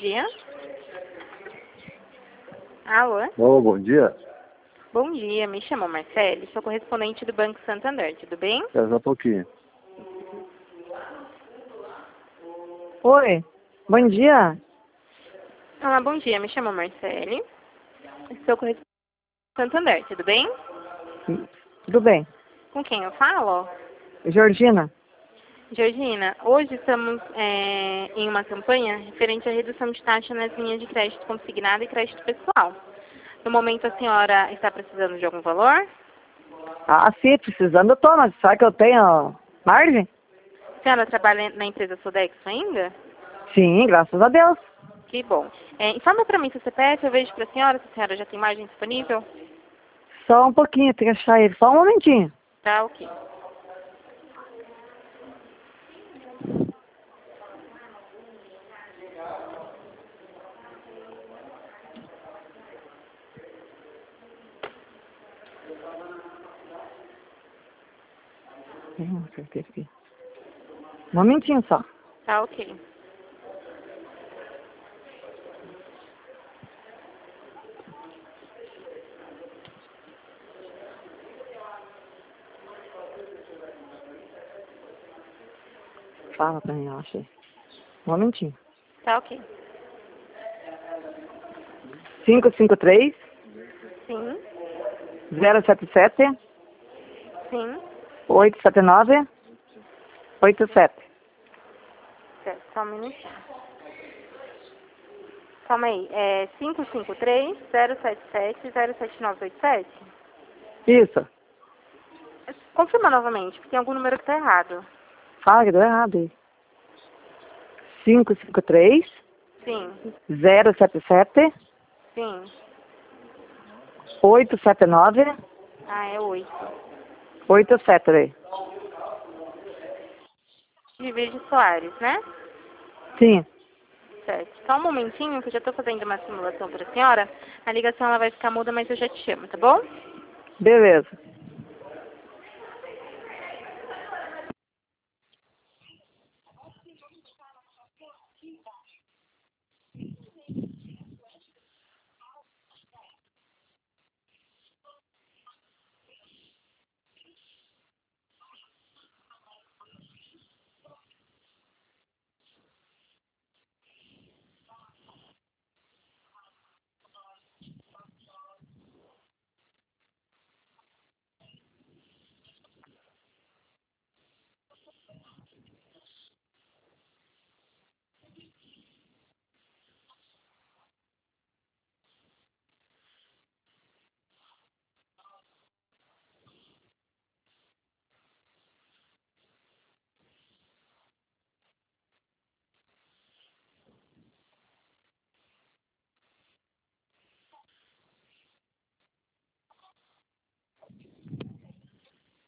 dia. Alô? Ô, bom dia. Bom dia, me chamo Marcele, sou correspondente do Banco Santander, tudo bem? Espera só um pouquinho. Oi, bom dia. Olá, bom dia, me chamo Marcele, sou correspondente do Santander, tudo bem? Tudo bem? Com quem eu falo? Georgina? Georgina, hoje estamos em uma campanha referente à redução de taxa nas linhas de crédito consignado e crédito pessoal. No momento, a senhora está precisando de algum valor? Ah, sim, precisando eu tô, mas sabe que eu tenho margem? A senhora trabalha na empresa Sodexo ainda? Sim, graças a Deus. Que bom. Informa para mim seu CPF, eu vejo para a senhora já tem margem disponível? Só um pouquinho, tem que achar ele, só um momentinho. Tá, ok. Aqui. Um momentinho só. Tá, ok. Fala pra mim, eu achei. Um momentinho. Tá, ok. 553 Sim, 077 sim. 879 87. Certo, só um minutinho. Calma aí, 553-077-07987? Isso. Confirma novamente, porque tem algum número que tá errado. Fala que deu errado aí. 553 Sim, 077 sim. 879 Ah, é 8. 87 aí. De Virgem Soares, né? Sim. Certo. Só um momentinho que eu já tô fazendo uma simulação para a senhora. A ligação ela vai ficar muda, mas eu já te chamo, tá bom? Beleza.